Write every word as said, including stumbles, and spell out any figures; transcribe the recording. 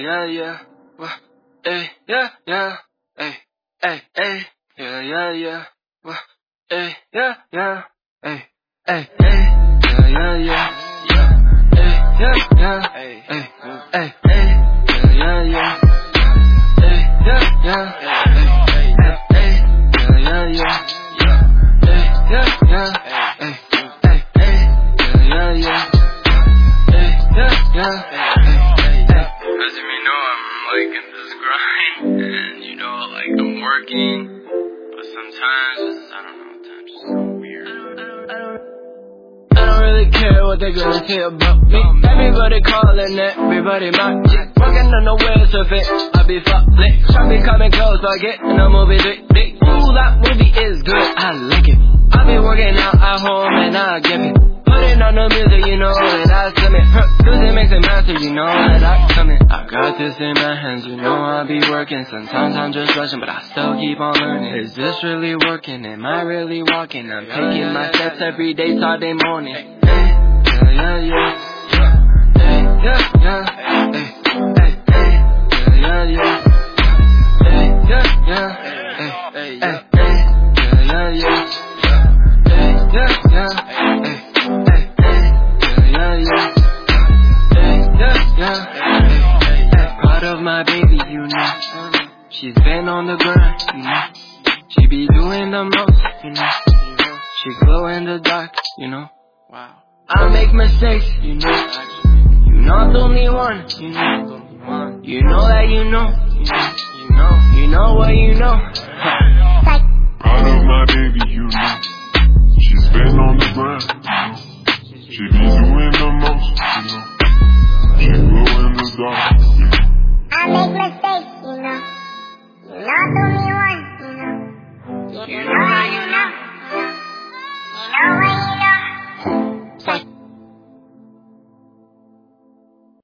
yeah, yeah. Well, hey, yeah, yeah. Hey, hey, hey. Yeah, yeah, yeah. Well, hey, yeah, yeah. Hey, hey, hey. Yeah, yeah, yeah. Hey, yeah, yeah. Hey, hey, hey, hey. Yeah, yeah, yeah. Hey, yeah, yeah. Hey, hey, hey. Yeah, yeah, yeah. Hey, yeah, yeah. Hey, hey, hey. Yeah, yeah, yeah. Hey, yeah, yeah. Hey, hey, hey. As you may know, I'm like in this grind, and you know, like I'm working, but sometimes it's, I don't know, times just so weird. I don't really care what they're gonna say about me. Everybody calling, everybody my chick. Working on the ways of it, I be fuck lit. Try be coming close, I get in a movie dick dick. Ooh, that movie is good, I like it. I be working out at home and I give it. Putting on the music, you know that I submit. Huh, music makes it master, you know that I come in. I got this in my hands, you know I be working. Sometimes I'm just rushing, but I still keep on learning. Is this really working? Am I really walking? I'm taking my steps every day, Saturday morning. Hey, yeah, yeah, yeah. Hey, yeah, yeah. Hey, hey, hey. Yeah, yeah, yeah. Hey, yeah, yeah. Hey, hey, hey. Yeah, yeah, yeah. Hey, yeah, yeah. Hey, hey, hey. Yeah, yeah, yeah. Hey, yeah, yeah. Hey, hey. Proud of my baby, you know. She's been on the grind, you know. She be doing the most, you know. She glow in the dark, you know. Wow. I make mistakes, you know. You're not the only one, you know. You know that you know. You know, you know what you know.